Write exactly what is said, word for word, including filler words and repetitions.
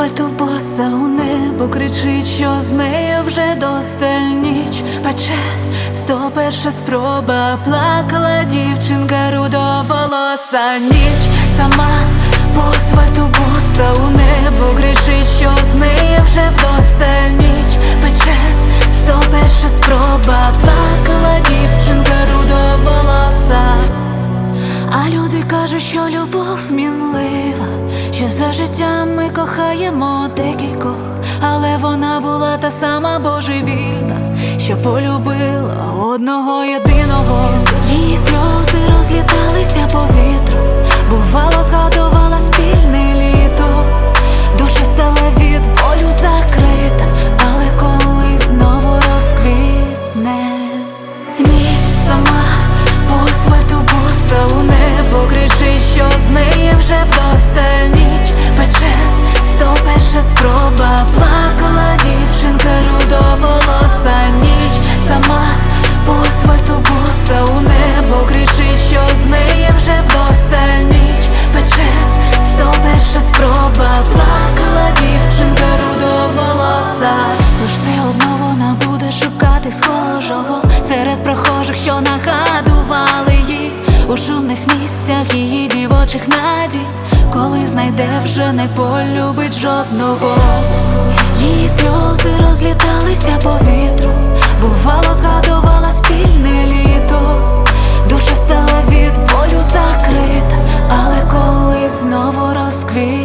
асфальту боса у небо кричить, що з нею вже досталь ніч пече. Сто перша спроба, плакала дівчинка рудоволоса. Ніч сама по асфальту боса у небо кричить, що з нею вже вдосталь ніч пече. Сто перша спроба, плакала дівчинка рудоволоса. А люди кажуть, що любов мінлива, що за життя ми кохаємо декількох, але вона була та сама божевільна, що полюбила одного єдиного. Її сльози розліталися по вітру, бувало, згадувала спільне літо. Душа стала від болю закрита, але коли знову розквітне. Ніч сама по асфальту боса у небо кричить, що з неї вже вдосталь ніч пече. Сто перша спроба, плакала дівчинка рудоволоса. Ніч сама по асфальту боса у небо кричить, що з неї вже вдосталь ніч пече. Сто перша спроба, плакала дівчинка рудоволоса. Лиш все одно вона буде шукати схожого серед прохожих, що нагадували їй у шумних місцях її дівочих надій. Коли знайде, вже не полюбить жодного. Її сльози розліталися по вітру, бувало, згадувала спільне літо. Душа стала від болю закрита, але коли знову розквітне.